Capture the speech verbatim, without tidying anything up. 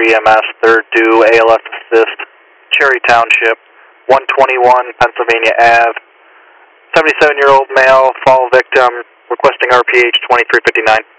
E M S, third due, A L F assist, Cherry Township, one twenty-one Pennsylvania Avenue, seventy-seven-year-old male, fall victim, requesting R P H twenty-three fifty-nine.